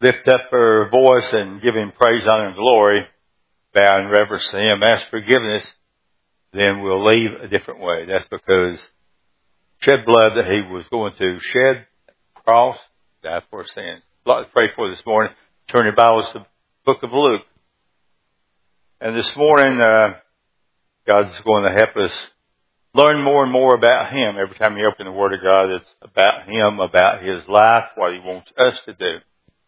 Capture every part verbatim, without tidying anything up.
lift up our voice and give Him praise, honor, and glory, bow in reverence to Him, ask forgiveness, then we'll leave a different way. That's because shed blood that He was going to shed, cross, die for our sins. A lot to pray for this morning. Turn your Bibles to the book of Luke. And this morning, uh, God's going to help us learn more and more about Him. Every time you open the Word of God, it's about Him, about His life, what He wants us to do.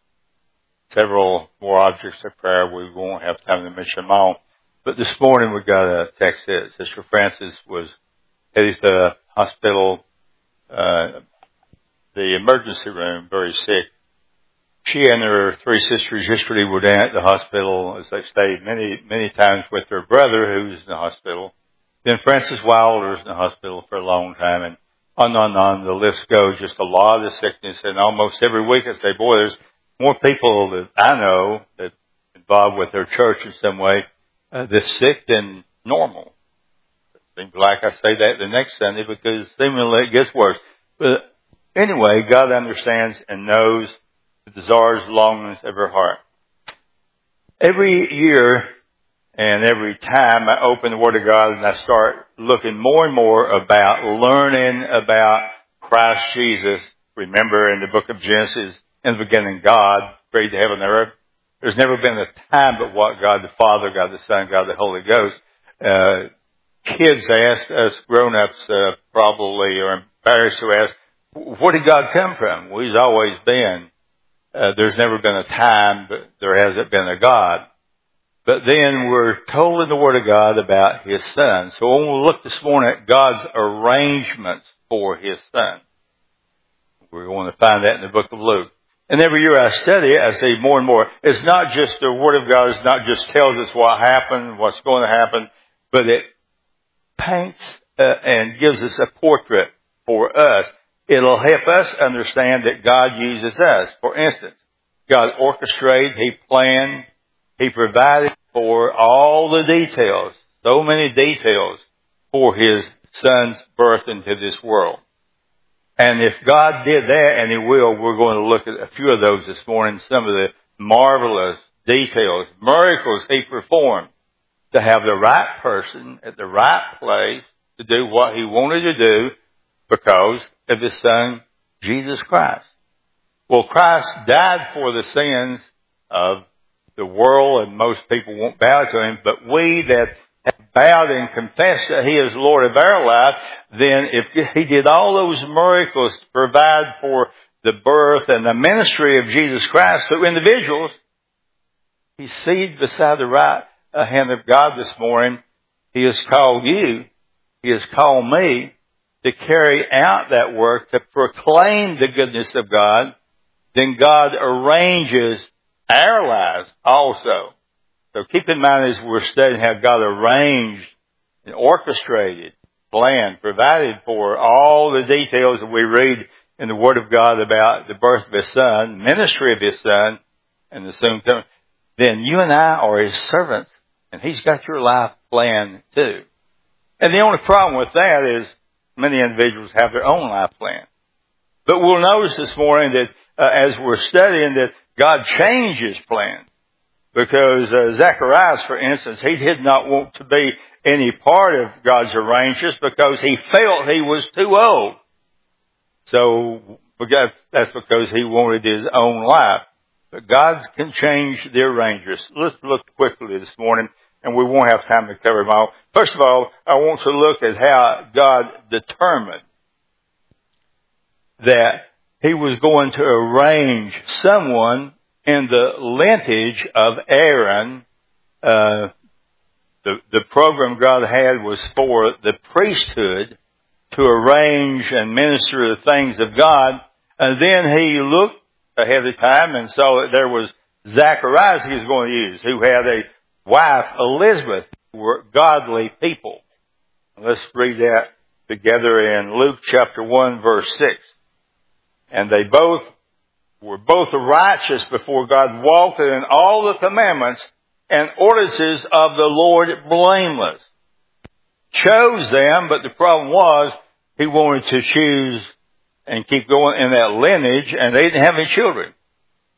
Several more objects of prayer. We won't have time to mention them all. But this morning we got a text that Sister Frances was headed to the hospital, uh, the emergency room, very sick. She and her three sisters yesterday were down at the hospital, as they stayed many, many times with their brother who's in the hospital. Then Frances Wilder's in the hospital for a long time, and on and on and on the list goes. Just a lot of sickness, and almost every week I say, boy, there's more people that I know that involved with their church in some way uh, that's sick than normal. It seems like I say that the next Sunday because seemingly it gets worse. But anyway, God understands and knows the desires, longings of her heart. Every year and every time I open the Word of God and I start looking more and more about learning about Christ Jesus. Remember in the book of Genesis, in the beginning, God created the heaven and earth. There's never been a time but what God the Father, God the Son, God the Holy Ghost. Uh, kids ask us, grown-ups uh, probably are embarrassed to ask, where did God come from? Well, He's always been. Uh, there's never been a time, but there hasn't been a God. But then we're told in the Word of God about His Son. So when we look this morning at God's arrangements for His Son, we're going to find that in the book of Luke. And every year I study it, I see more and more. It's not just the Word of God. It's not just tells us what happened, what's going to happen, but it paints uh, and gives us a portrait for us. It'll help us understand that God uses us. For instance, God orchestrated, He planned, He provided for all the details, so many details for His Son's birth into this world. And if God did that, and He will, we're going to look at a few of those this morning, some of the marvelous details, miracles He performed to have the right person at the right place to do what He wanted to do because of His Son, Jesus Christ. Well, Christ died for the sins of the world, and most people won't bow to Him, but we that have bowed and confessed that He is Lord of our life, then if He did all those miracles to provide for the birth and the ministry of Jesus Christ through individuals, He's seated beside the right hand of God this morning. He has called you, He has called me to carry out that work, to proclaim the goodness of God. Then God arranges our lives also. So keep in mind as we're studying how God arranged and orchestrated, planned, provided for all the details that we read in the Word of God about the birth of His Son, ministry of His Son, and the soon coming. Then you and I are His servants, and He's got your life planned too. And the only problem with that is many individuals have their own life plan. But we'll notice this morning that uh, as we're studying that God changes plans. Because uh, Zacharias, for instance, he did not want to be any part of God's arrangements because he felt he was too old. So that's because he wanted his own life. But God can change the arrangements. Let's look quickly this morning, and we won't have time to cover them all. First of all, I want to look at how God determined that He was going to arrange someone in the lineage of Aaron. Uh, the, the program God had was for the priesthood to arrange and minister the things of God. And then He looked ahead of time and saw that there was Zacharias He was going to use, who had a wife, Elizabeth, who were godly people. Let's read that together in Luke chapter one, verse six. And they both were both righteous before God, walked in all the commandments and ordinances of the Lord blameless. Chose them, but the problem was He wanted to choose and keep going in that lineage, and they didn't have any children.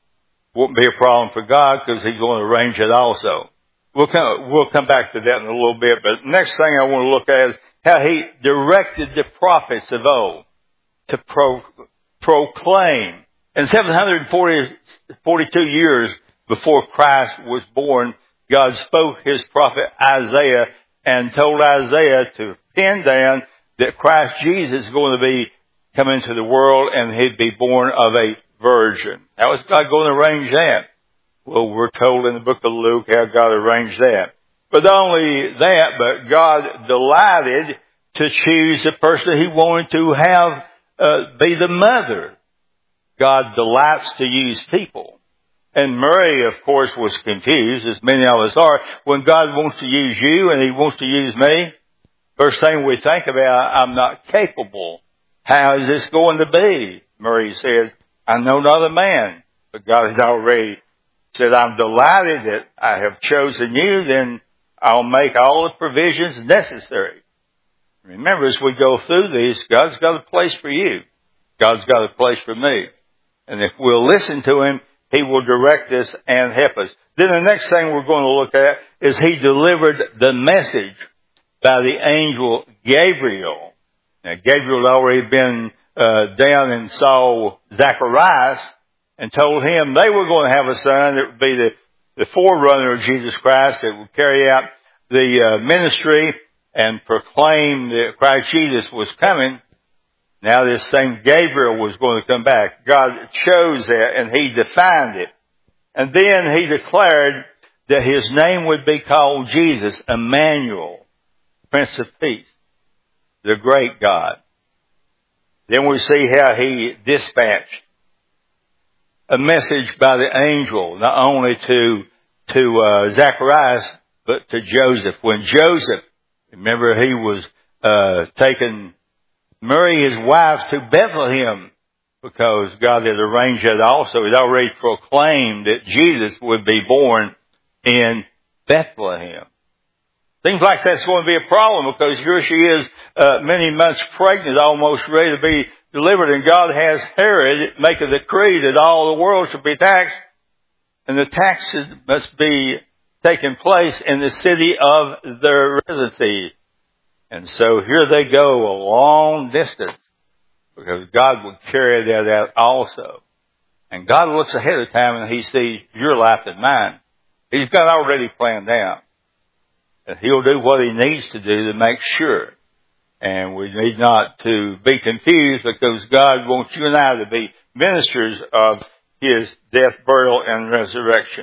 won't be a problem for God because He's going to arrange it also. We'll come, we'll come back to that in a little bit, but the next thing I want to look at is how He directed the prophets of old to pro, proclaim. In seven hundred forty-two years before Christ was born, God spoke His prophet Isaiah and told Isaiah to pin down that Christ Jesus is going to be come into the world and He'd be born of a virgin. How is God going to arrange that? Well, we're told in the book of Luke how God arranged that. But not only that, but God delighted to choose the person He wanted to have uh, be the mother. God delights to use people. And Mary, of course, was confused, as many of us are. When God wants to use you and He wants to use me, first thing we think about, I'm not capable. How is this going to be? Mary said, I know not a man. But God has already said, I'm delighted that I have chosen you, then I'll make all the provisions necessary. Remember, as we go through these, God's got a place for you. God's got a place for me. And if we'll listen to Him, He will direct us and help us. Then the next thing we're going to look at is He delivered the message by the angel Gabriel. Now, Gabriel had already been uh, down and saw Zacharias and told him they were going to have a son that would be the, the forerunner of Jesus Christ that would carry out the uh, ministry and proclaim that Christ Jesus was coming. Now this same Gabriel was going to come back. God chose that and He defined it. And then He declared that His name would be called Jesus, Emmanuel, Prince of Peace, the great God. Then we see how He dispatched a message by the angel, not only to, to, uh, Zacharias, but to Joseph. When Joseph, remember he was, uh, taken Mary, his wife, to Bethlehem because God had arranged that also. He'd already proclaimed that Jesus would be born in Bethlehem. Things like that's going to be a problem because here she is, uh, many months pregnant, almost ready to be delivered, and God has Herod make a decree that all the world should be taxed, and the taxes must be taking place in the city of their residency. And so here they go a long distance because God would carry that out also. And God looks ahead of time and He sees your life and mine. He's got already planned out. And He'll do what He needs to do to make sure. And we need not to be confused because God wants you and I to be ministers of His death, burial, and resurrection.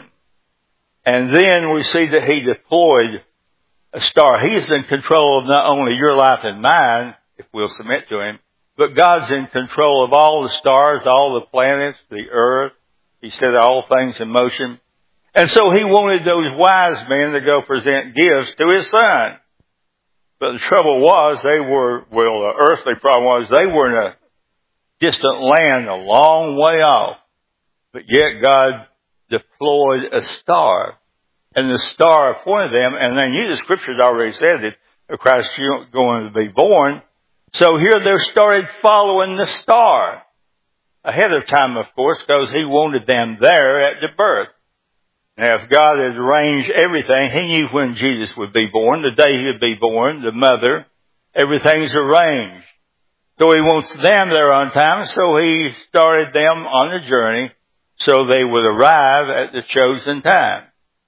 And then we see that He deployed a star. He's in control of not only your life and mine, if we'll submit to Him, but God's in control of all the stars, all the planets, the earth. He set all things in motion. And so He wanted those wise men to go present gifts to His Son. But the trouble was they were, well, the earthly problem was they were in a distant land a long way off. But yet God deployed a star. And the star pointed them, and they knew the Scriptures already said that Christ was going to be born. So here they started following the star. Ahead of time, of course, because He wanted them there at the birth. Now, if God had arranged everything, He knew when Jesus would be born, the day He would be born, the mother, everything's arranged. So He wants them there on time, so He started them on the journey so they would arrive at the chosen time.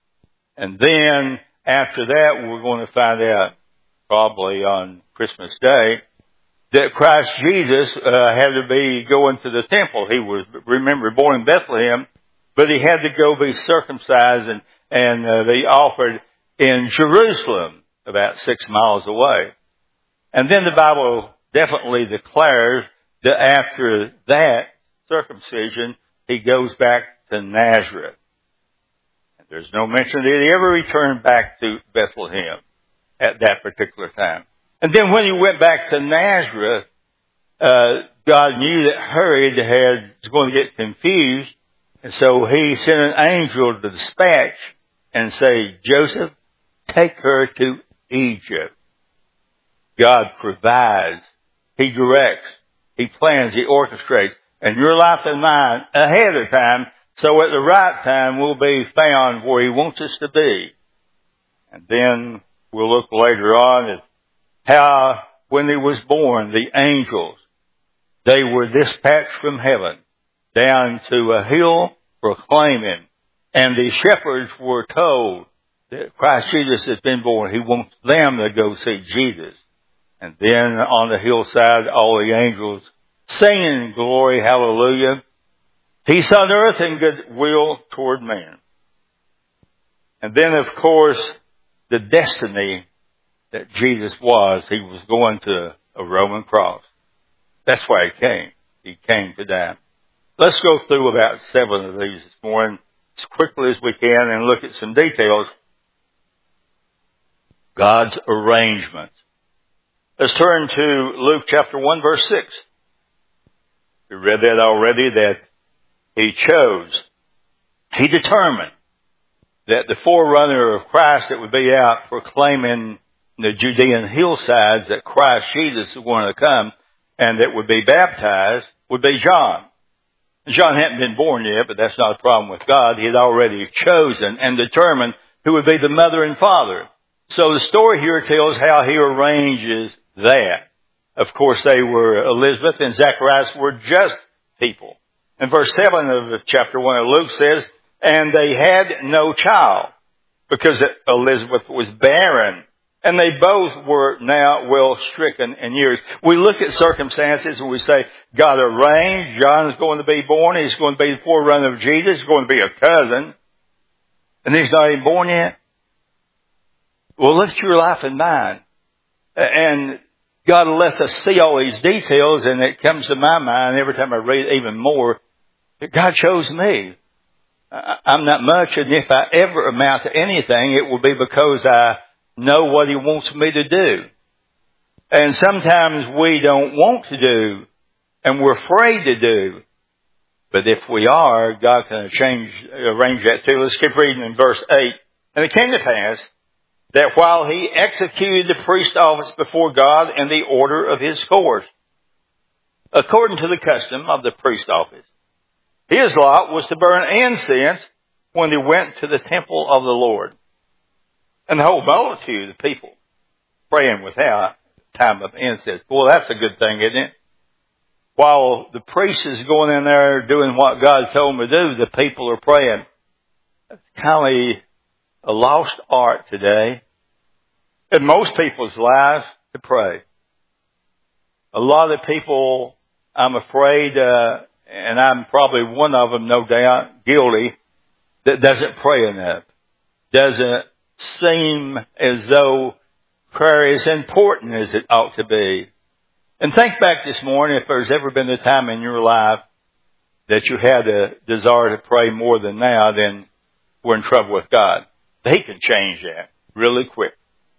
And then, after that, we're going to find out, probably on Christmas Day, that Christ Jesus uh, had to be going to the temple. He was, remember, born in Bethlehem, but He had to go be circumcised and, and uh, be offered in Jerusalem, about six miles away. And then the Bible definitely declares that after that circumcision, He goes back to Nazareth. There's no mention that He ever returned back to Bethlehem at that particular time. And then when He went back to Nazareth, uh, God knew that Herod had, was going to get confused. And so He sent an angel to dispatch and say, Joseph, take her to Egypt. God provides. He directs. He plans. He orchestrates. And your life and mine ahead of time So at the right time, we'll be found where He wants us to be. And then we'll look later on at how when He was born, the angels, they were dispatched from heaven down to a hill proclaiming. And the shepherds were told that Christ Jesus has been born. He wants them to go see Jesus. And then on the hillside, all the angels singing glory, hallelujah. Peace on earth and goodwill toward men. And then, of course, the destiny that Jesus was, He was going to a Roman cross. That's why He came. He came to die. Let's go through about seven of these this morning as quickly as we can and look at some details. God's arrangement. Let's turn to Luke chapter one, verse six. We read that already, that He chose, He determined that the forerunner of Christ that would be out proclaiming the Judean hillsides that Christ Jesus was going to come and that would be baptized would be John. John hadn't been born yet, but that's not a problem with God. He had already chosen and determined who would be the mother and father. So the story here tells how He arranges that. Of course, they were, Elizabeth and Zacharias were just people. And verse seven of chapter one of Luke says, and they had no child because Elizabeth was barren. And they both were now well stricken in years. We look at circumstances and we say, God arranged, John is going to be born, he's going to be the forerunner of Jesus, he's going to be a cousin, and he's not even born yet. Well, lift your life in mind. And God lets us see all these details, and it comes to my mind every time I read it even more, that God chose me. I'm not much, and if I ever amount to anything, it will be because I know what He wants me to do. And sometimes we don't want to do, and we're afraid to do. But if we are, God can change, arrange that too. Let's keep reading in verse eight. And it came to pass that while he executed the priest office before God in the order of his course, according to the custom of the priest office, his lot was to burn incense when he went to the temple of the Lord. And the whole multitude of people praying without time of incense. Boy, that's a good thing, isn't it? While the priest is going in there doing what God told him to do, the people are praying. It's kind of a lost art today in most people's lives to pray. A lot of people, I'm afraid, uh, and I'm probably one of them, no doubt, guilty, that doesn't pray enough. Doesn't seem as though prayer is important as it ought to be. And think back this morning if there's ever been a time in your life that you had a desire to pray more than now, then we're in trouble with God. He can change that really quick.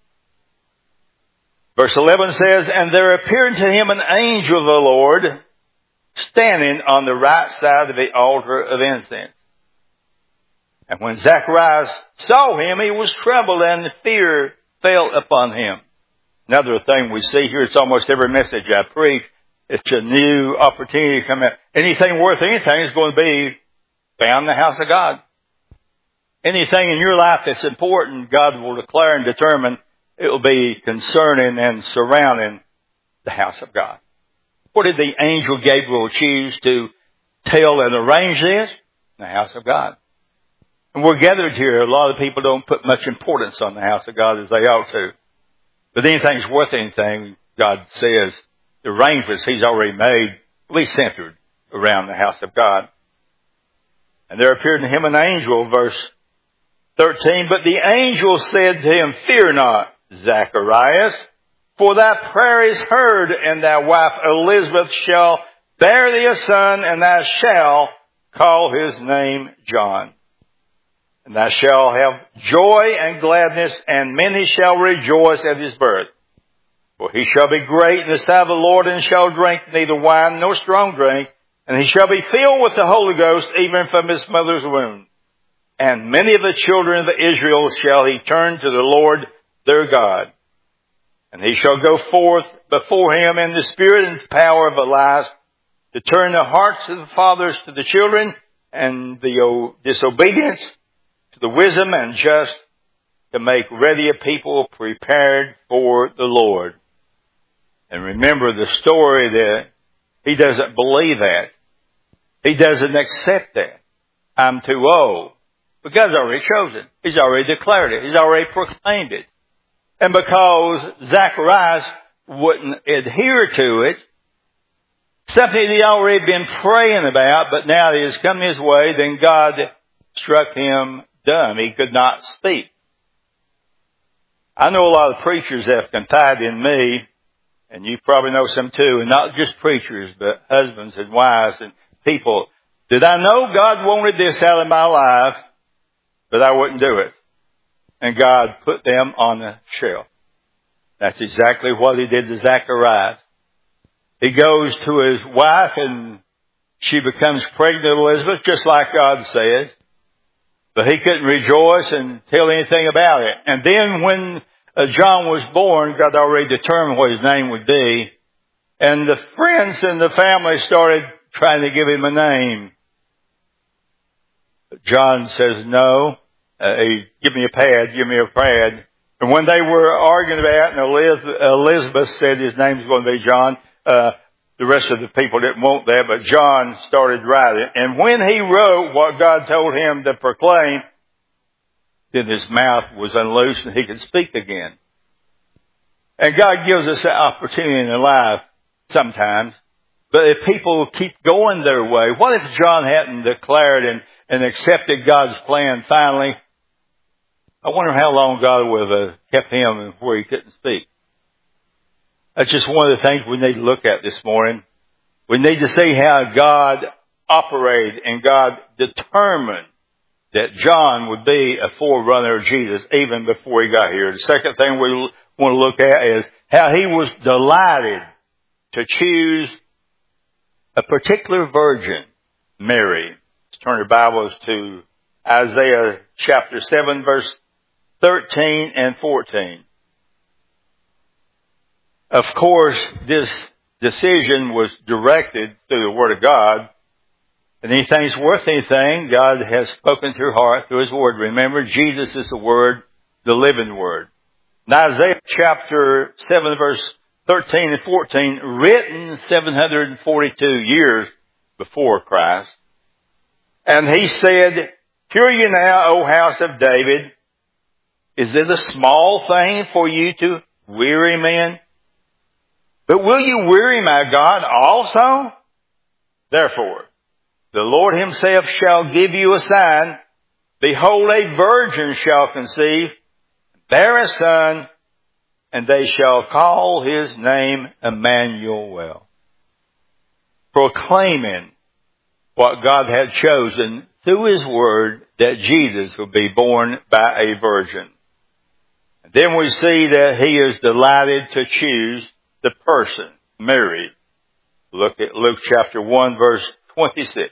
Verse eleven says, and there appeared to him an angel of the Lord standing on the right side of the altar of incense. And when Zacharias saw him, he was troubled, and fear fell upon him. Another thing we see here, it's almost every message I preach, it's a new opportunity to come out. Anything worth anything is going to be found in the house of God. Anything in your life that's important, God will declare and determine it will be concerning and surrounding the house of God. What did the angel Gabriel choose to tell and arrange this? In the house of God. And we're gathered here. A lot of people don't put much importance on the house of God as they ought to. But anything's worth anything, God says, the arrangements He's already made, at least centered around the house of God. And there appeared to him an angel, verse thirteen, but the angel said to him, fear not, Zacharias, for thy prayer is heard, and thy wife Elizabeth shall bear thee a son, and thou shalt call his name John. And thou shalt have joy and gladness, and many shall rejoice at his birth. For he shall be great in the sight of the Lord, and shall drink neither wine nor strong drink, and he shall be filled with the Holy Ghost, even from his mother's womb. And many of the children of Israel shall he turn to the Lord their God. And he shall go forth before him in the spirit and power of Elias, to turn the hearts of the fathers to the children, and the o- disobedience to the wisdom and just to make ready a people prepared for the Lord. And remember the story that he doesn't believe that. He doesn't accept that. I'm too old. But God's already chosen. He's already declared it. He's already proclaimed it. And because Zacharias wouldn't adhere to it, something he'd already been praying about, but now it has come his way, then God struck him dumb. He could not speak. I know a lot of preachers that have confided in me, and you probably know some too, and not just preachers, but husbands and wives and people. Did I know God wanted this out of my life, but I wouldn't do it? And God put them on the shelf. That's exactly what he did to Zacharias. He goes to his wife and she becomes pregnant, Elizabeth, just like God says. But he couldn't rejoice and tell anything about it. And then when uh, John was born, God already determined what his name would be. And the friends and the family started trying to give him a name. But John says, no, uh, he, give me a pad, give me a pad. And when they were arguing about it, and Elizabeth said his name's going to be John, uh, the rest of the people didn't want that, but John started writing. And when he wrote what God told him to proclaim, then his mouth was unloosed and he could speak again. And God gives us that opportunity in life sometimes. But if people keep going their way, what if John hadn't declared and, and accepted God's plan finally? I wonder how long God would have kept him where he couldn't speak. That's just one of the things we need to look at this morning. We need to see how God operated and God determined that John would be a forerunner of Jesus even before he got here. The second thing we want to look at is how he was delighted to choose a particular virgin, Mary. Let's turn your Bibles to Isaiah chapter seven, verse thirteen and fourteen. Of course, this decision was directed through the Word of God. And anything's worth anything, God has spoken through heart, through His Word. Remember, Jesus is the Word, the living Word. In Isaiah chapter seven, verse thirteen and fourteen, written seven hundred forty-two years before Christ. And He said, hear ye now, O house of David, is it a small thing for you to weary men? But will you weary my God also? Therefore, the Lord Himself shall give you a sign. Behold, a virgin shall conceive, bear a son, and they shall call His name Emmanuel. Proclaiming what God had chosen through His Word, that Jesus would be born by a virgin. And then we see that He is delighted to choose the person, Mary. Look at Luke chapter one, verse twenty-six.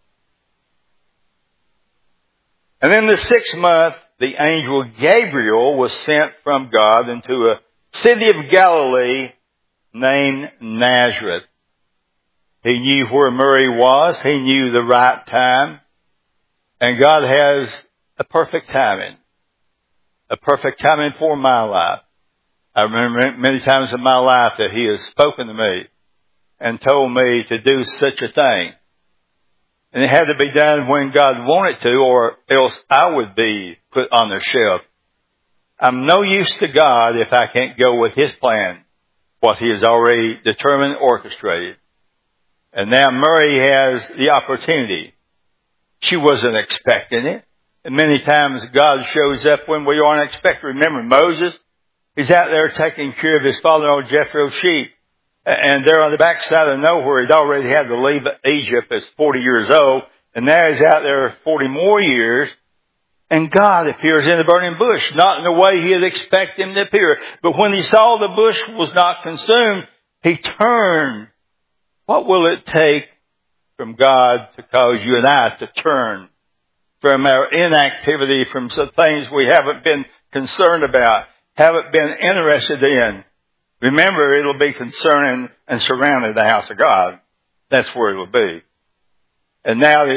And in the sixth month, the angel Gabriel was sent from God into a city of Galilee named Nazareth. He knew where Mary was. He knew the right time. And God has a perfect timing. A perfect timing for my life. I remember many times in my life that He has spoken to me and told me to do such a thing. And it had to be done when God wanted to, or else I would be put on the shelf. I'm no use to God if I can't go with His plan, what He has already determined, orchestrated. And now Mary has the opportunity. She wasn't expecting it. And many times God shows up when we aren't expecting. Remember Moses? He's out there taking care of his father-in-law Jethro's sheep. And there on the backside of nowhere, he'd already had to leave Egypt as forty years old. And now he's out there forty more years. And God appears in the burning bush, not in the way he had expected Him to appear. But when he saw the bush was not consumed, he turned. What will it take from God to cause you and I to turn from our inactivity, from some things we haven't been concerned about, haven't been interested in? Remember, it'll be concerning and surrounding the house of God. That's where it'll be. And now this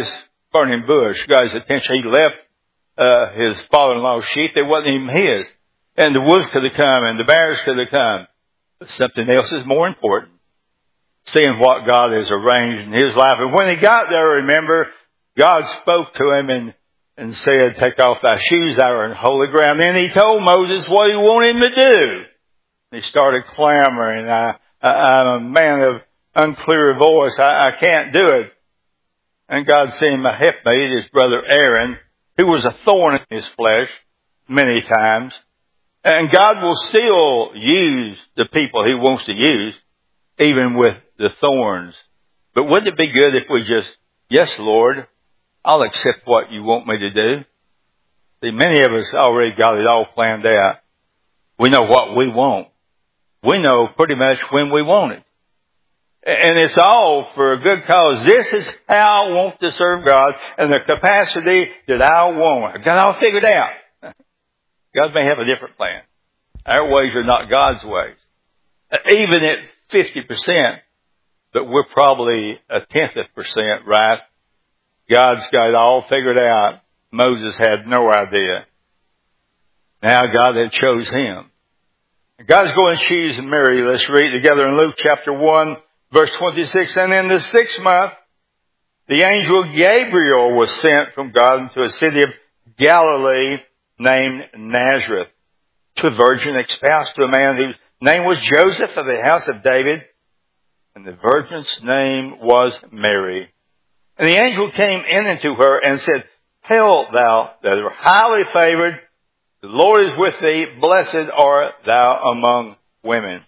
burning bush got his attention. He left uh, his father-in-law's sheep. They wasn't even his. And the wolves could have come and the bears could have come. But something else is more important. Seeing what God has arranged in his life. And when he got there, remember, God spoke to him and, and said, take off thy shoes, thou art in holy ground. Then he told Moses what he wanted him to do. He started clamoring. I, I, I'm a man of unclear voice. I, I can't do it. And God sent him a helpmate, his brother Aaron, who was a thorn in his flesh many times. And God will still use the people he wants to use, even with the thorns. But wouldn't it be good if we just, yes, Lord, I'll accept what you want me to do. See, many of us already got it all planned out. We know what we want. We know pretty much when we want it. And it's all for a good cause. This is how I want to serve God and the capacity that I want. I got it all figured out. God may have a different plan. Our ways are not God's ways. Even at fifty percent, but we're probably a tenth of a percent right. God's got it all figured out. Moses had no idea. Now God had chose him. God's going to choose Mary. Let's read together in Luke chapter one, verse twenty-six. And in the sixth month, the angel Gabriel was sent from God into a city of Galilee named Nazareth, to a virgin espoused to a man whose name was Joseph of the house of David, and the virgin's name was Mary. And the angel came in unto her and said, Hail thou that art highly favored, the Lord is with thee, blessed art thou among women.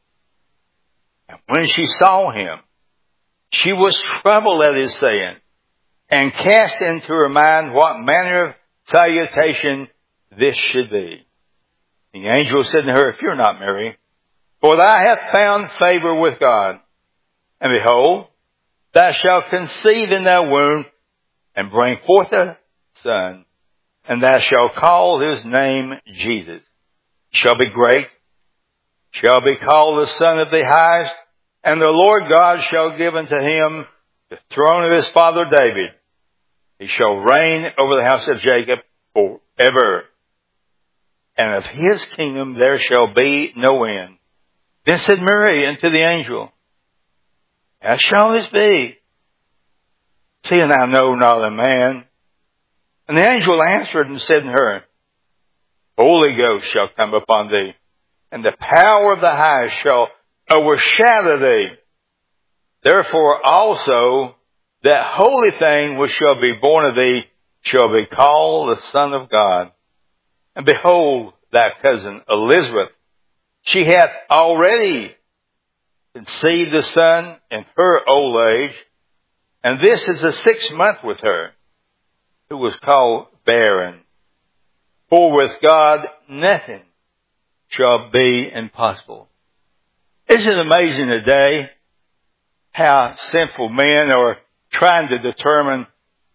And when she saw him, she was troubled at his saying, and cast into her mind what manner of salutation this should be. The angel said to her, Fear not, Mary, for thou hast found favor with God. And behold, thou shalt conceive in thy womb, and bring forth a son, and thou shalt call his name Jesus. He shall be great, shall be called the Son of the Highest, and the Lord God shall give unto him the throne of his father David. He shall reign over the house of Jacob forever. And of his kingdom there shall be no end. Then said Mary unto the angel, How shall this be, seeing I know not a man? And the angel answered and said to her, Holy Ghost shall come upon thee, and the power of the highest shall overshadow thee. Therefore also that holy thing which shall be born of thee shall be called the Son of God. And behold, thy cousin Elizabeth, she hath already conceived a son in her old age, and this is the sixth month with her, who was called barren. For with God nothing shall be impossible. Isn't it amazing today how sinful men are trying to determine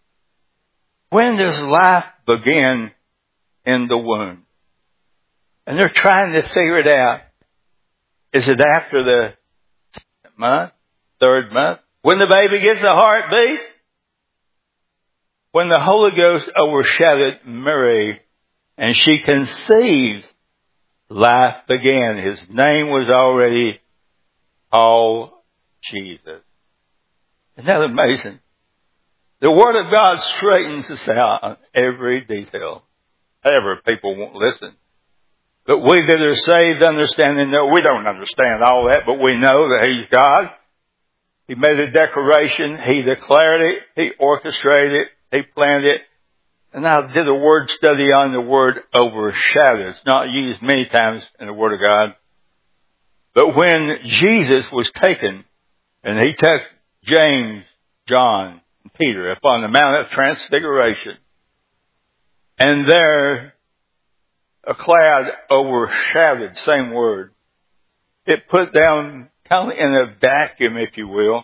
when does life begin in the womb? And they're trying to figure it out. Is it after the second month, third month, when the baby gets a heartbeat? When the Holy Ghost overshadowed Mary and she conceived, life began. His name was already called Jesus. Isn't that amazing? The Word of God straightens us out on every detail. However, people won't listen. But we that are saved understand and know. We don't understand all that, but we know that He's God. He made a declaration. He declared it. He orchestrated it. He planned it. And I did a word study on the word overshadow. It's not used many times in the Word of God. But when Jesus was taken, and He took James, John, and Peter up on the Mount of Transfiguration, and there a cloud overshadowed, same word. It put down kind of in a vacuum, if you will.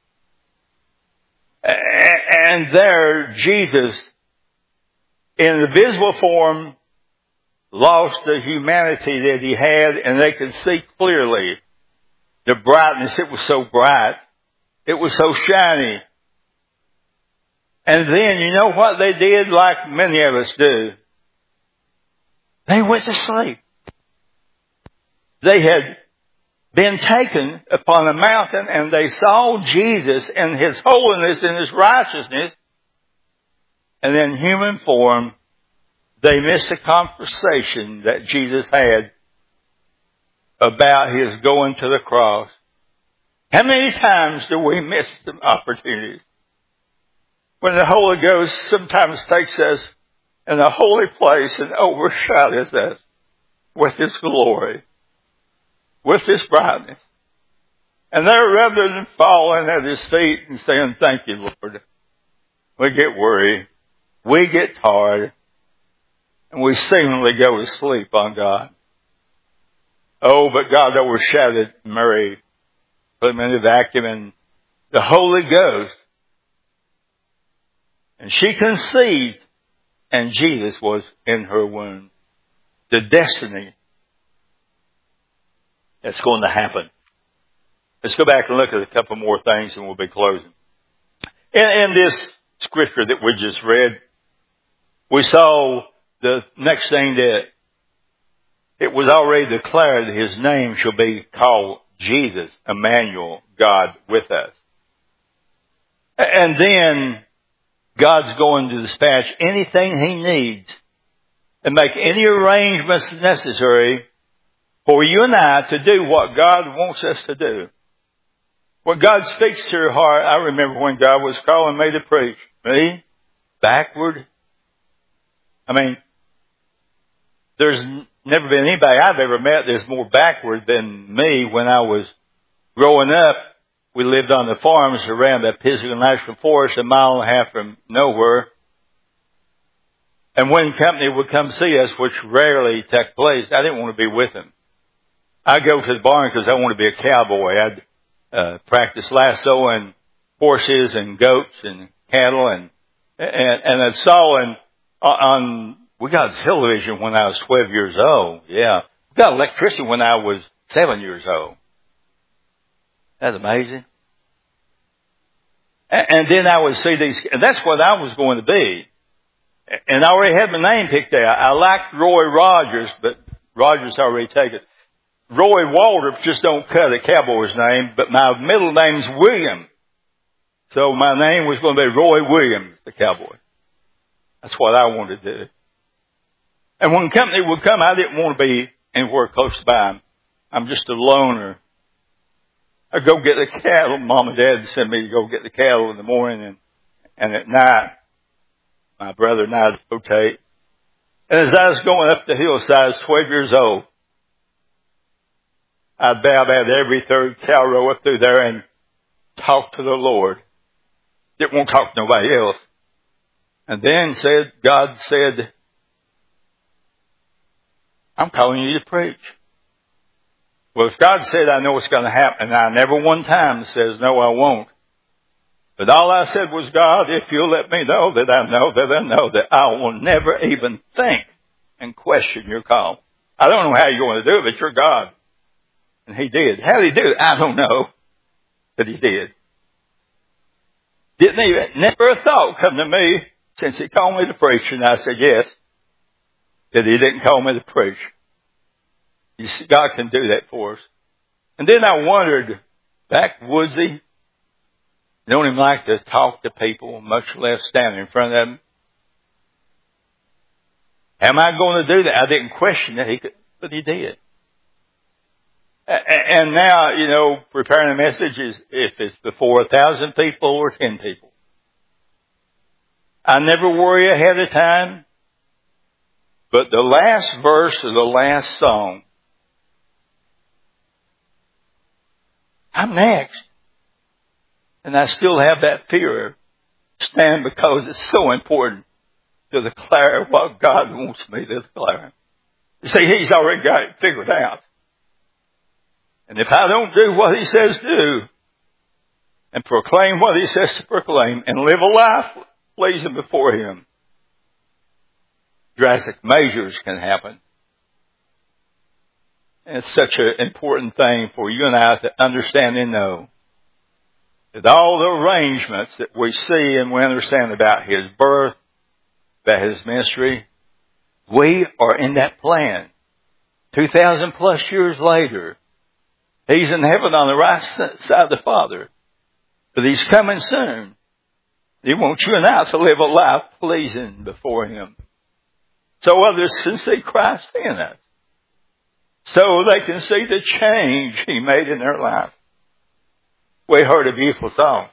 And there Jesus, in the visible form, lost the humanity that He had, and they could see clearly the brightness. It was so bright. It was so shiny. And then, you know what they did, like many of us do? They went to sleep. They had been taken upon a mountain, and they saw Jesus in His holiness and His righteousness. And in human form, they missed the conversation that Jesus had about His going to the cross. How many times do we miss some opportunities? When the Holy Ghost sometimes takes us in a holy place and overshadows us with His glory, with His brightness. And there, rather than falling at His feet and saying, thank you, Lord, we get worried, we get tired, and we seemingly go to sleep on God. Oh, but God overshadowed Mary, put him in the vacuum, and the Holy Ghost. And she conceived, and Jesus was in her womb. The destiny that's going to happen. Let's go back and look at a couple more things, and we'll be closing. In, in this scripture that we just read, we saw the next thing that it was already declared that His name shall be called Jesus, Emmanuel, God with us. And then God's going to dispatch anything He needs and make any arrangements necessary for you and I to do what God wants us to do. When God speaks to your heart, I remember when God was calling me to preach. Me? Backward? I mean, there's never been anybody I've ever met that's more backward than me. When I was growing up, we lived on the farms around the Pisgah National Forest, a mile and a half from nowhere. And when company would come see us, which rarely took place, I didn't want to be with them. I'd go to the barn because I wanted to be a cowboy. I'd uh, practice lassoing horses and goats and cattle, and and, and I saw on, on we got television when I was twelve years old. Yeah, we got electricity when I was seven years old. That's amazing. And, and then I would see these, and that's what I was going to be. And I already had my name picked out. I liked Roy Rogers, but Rogers already taken. Roy Waldrop just don't cut a cowboy's name, but my middle name's William. So my name was going to be Roy Williams, the cowboy. That's what I wanted to do. And when company would come, I didn't want to be anywhere close by. I'm just a loner. I'd go get the cattle. Mom and Dad sent me to go get the cattle in the morning, and, and at night, my brother and I would rotate. And as I was going up the hillside, I was twelve years old. I'd bow about every third cow row up through there and talk to the Lord. Didn't want to talk to nobody else. And then said, God said, I'm calling you to preach. Well, if God said, I know what's going to happen, and I never one time says, no, I won't. But all I said was, God, if you'll let me know that I know that I know that I will never even think and question your call. I don't know how you're going to do it, but you're God. And He did. How did He do it? I don't know. But He did. Didn't even, never a thought come to me since He called me to preach, and I said yes, that He didn't call me to preach. You see, God can do that for us. And then I wondered, backwoodsy, don't even like to talk to people, much less stand in front of them. Am I going to do that? I didn't question that, he could, but He did. And now, you know, preparing a message is if it's before a thousand people or ten people. I never worry ahead of time. But the last verse of the last song, I'm next. And I still have that fear. Stand because it's so important to declare what God wants me to declare. You see, He's already got it figured out. And if I don't do what He says do, and proclaim what He says to proclaim, and live a life pleasing before Him, drastic measures can happen. And it's such an important thing for you and I to understand and know That all the arrangements that we see and we understand about His birth, about His ministry, we are in that plan. Two thousand plus years later, He's in heaven on the right side of the Father. But He's coming soon. He wants you and I to live a life pleasing before Him, so others can see Christ in us, so they can see the change He made in their life. We heard a beautiful song.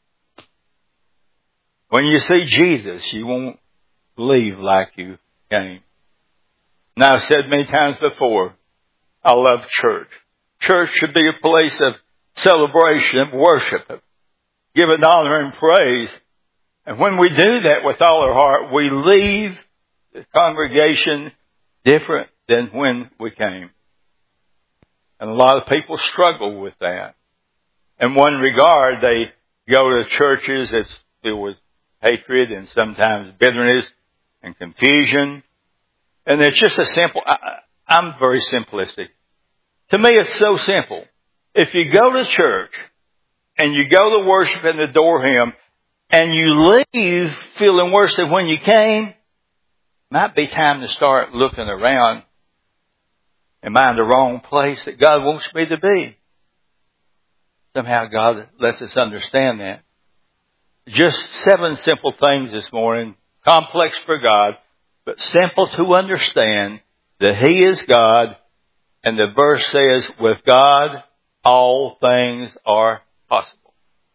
When you see Jesus, you won't leave like you came. And I've said many times before, I love church. Church should be a place of celebration, of worship, of giving honor and praise. And when we do that with all our heart, we leave the congregation different than when we came. And a lot of people struggle with that. In one regard, they go to churches that's filled with hatred and sometimes bitterness and confusion. And it's just a simple, I, I'm very simplistic. To me, it's so simple. If you go to church and you go to worship and adore Him and you leave feeling worse than when you came, might be time to start looking around. Am I in the wrong place that God wants me to be? Somehow God lets us understand that. Just seven simple things this morning, complex for God, but simple to understand that He is God, and the verse says, with God, all things are possible.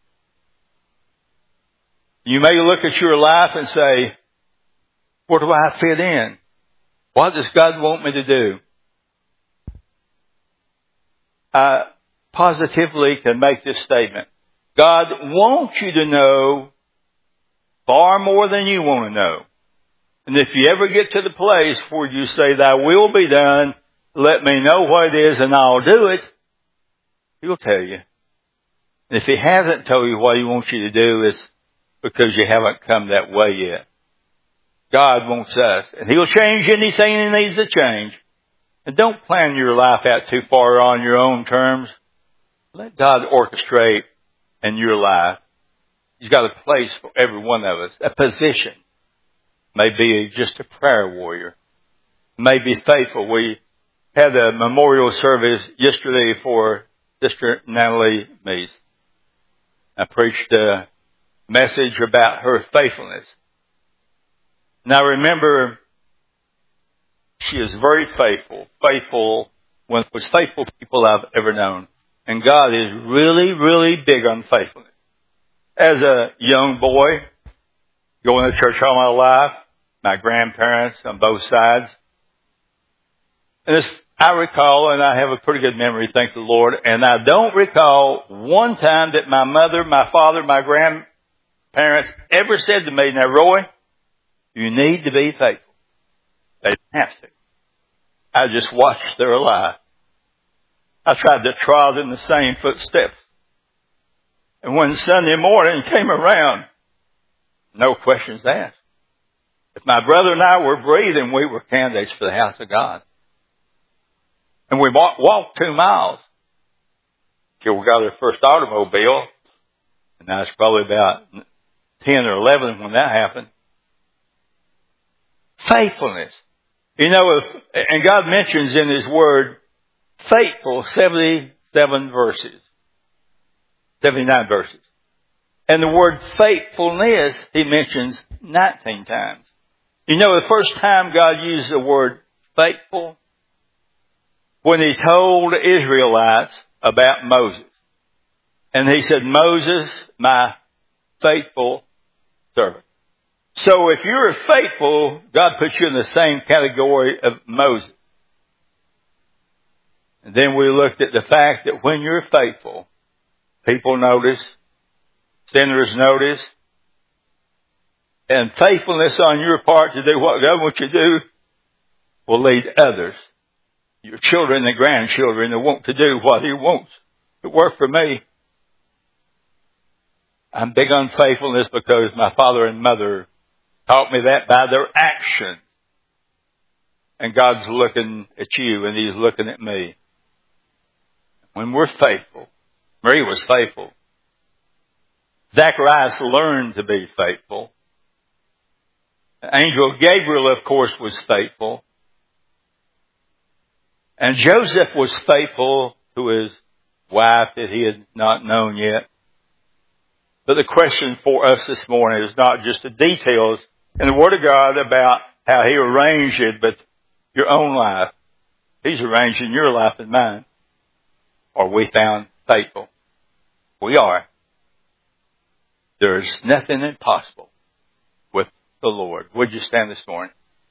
You may look at your life and say, where do I fit in? What does God want me to do? I positively can make this statement. God wants you to know far more than you want to know. And if you ever get to the place where you say, thy will be done, let me know what it is and I'll do it, He'll tell you. And if He hasn't told you what He wants you to do, it's because you haven't come that way yet. God wants us. And He'll change anything that needs to change. And don't plan your life out too far on your own terms. Let God orchestrate in your life. He's got a place for every one of us, a position. Maybe just a prayer warrior. Maybe faithful. We had a memorial service yesterday for Sister Natalie Meese. I preached a message about her faithfulness. Now remember, she is very faithful, faithful, one of the most faithful people I've ever known. And God is really, really big on faithfulness. As a young boy, going to church all my life, my grandparents on both sides. And this, I recall, and I have a pretty good memory, thank the Lord, and I don't recall one time that my mother, my father, my grandparents ever said to me, now Roy, you need to be faithful. They didn't have to. I just watched their life. I tried to trod in the same footsteps. And when Sunday morning came around, no questions asked. If my brother and I were breathing, we were candidates for the house of God. And we walked two miles till we got our first automobile. And I was probably about ten or eleven when that happened. Faithfulness. You know, if, and God mentions in His Word, faithful, seventy-seven verses. seventy-nine verses. And the word faithfulness, He mentions nineteen times. You know, the first time God used the word faithful, when He told the Israelites about Moses. And He said, Moses, my faithful servant. So if you're faithful, God puts you in the same category of Moses. And then we looked at the fact that when you're faithful, people notice, sinners notice, and faithfulness on your part to do what God wants you to do will lead others, your children and grandchildren, to want to do what He wants. It worked for me. I'm big on faithfulness because my father and mother taught me that by their action. And God's looking at you and He's looking at me. When we're faithful, Marie was faithful. Zacharias learned to be faithful. The angel Gabriel, of course, was faithful. And Joseph was faithful to his wife that he had not known yet. But the question for us this morning is not just the details in the Word of God about how He arranged it, but your own life. He's arranging your life and mine. Are we found faithful? We are. There's nothing impossible with the Lord. Would you stand this morning?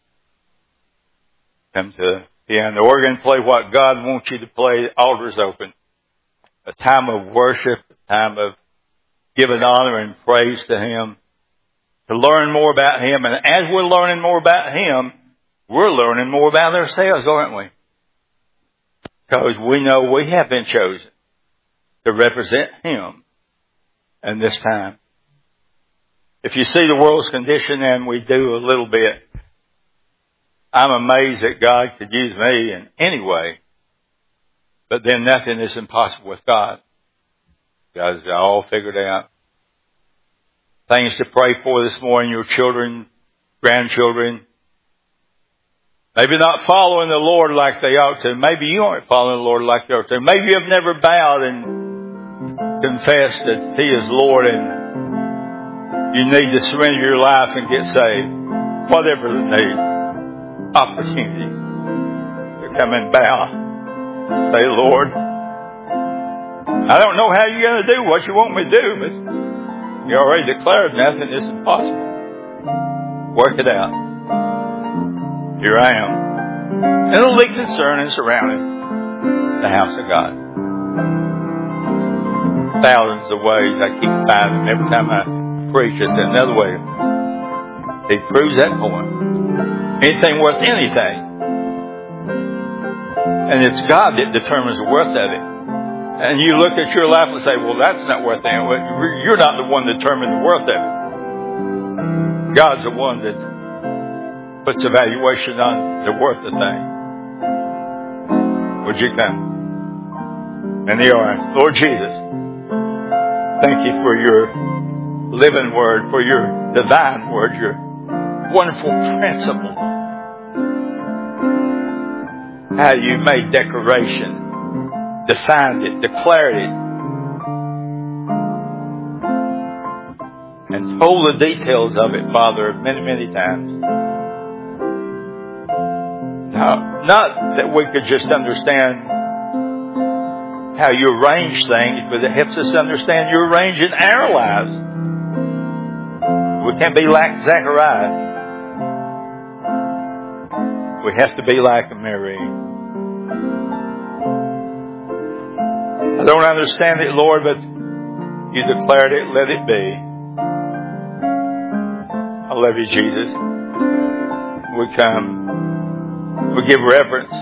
Come to piano, organ, play what God wants you to play. The altar's open. A time of worship, a time of giving honor and praise to Him. To learn more about Him. And as we're learning more about Him, we're learning more about ourselves, aren't we? Because we know we have been chosen to represent Him in this time. If you see the world's condition, and we do a little bit, I'm amazed that God could use me in any way. But then nothing is impossible with God. God's got it all figured out. Things to pray for this morning, your children, grandchildren. Maybe not following the Lord like they ought to. Maybe you aren't following the Lord like they ought to. Maybe you have never bowed and confessed that He is Lord and you need to surrender your life and get saved. Whatever the need. Opportunity to come and bow. Say, Lord, I don't know how you're going to do what you want me to do, but you already declared nothing is impossible. Work it out. Here I am. And it'll be concerning surrounding the house of God. Thousands of ways I keep finding every time I preach. It's another way. He proves that point. Anything worth anything. And it's God that determines the worth of it. And you look at your life and say, well, that's not worth anything. You're not the one determining the worth of it. God's the one that puts a valuation on the worth of the thing. Would you come? And they are. Lord Jesus, thank you for your living word, for your divine word, your wonderful principle. How you made declaration. Defined it, declared it, and told the details of it, Father, many, many times. Now, not that we could just understand how you arrange things, but it helps us understand you arrange in our lives. We can't be like Zacharias. We have to be like Mary. I don't understand it, Lord, but you declared it, let it be. I love you, Jesus. We come. We give reverence.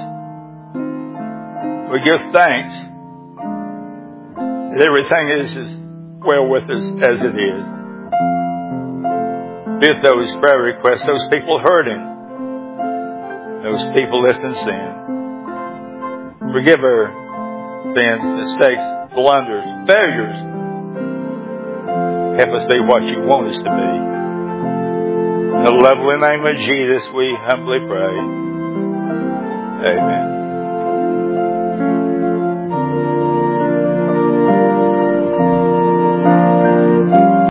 We give thanks. That everything is as well with us as it is. Be with those prayer requests, those people hurting, those people lifting sin. Forgive her sins, mistakes, blunders, failures. Help us be what you want us to be. In the lovely name of Jesus, we humbly pray. Amen.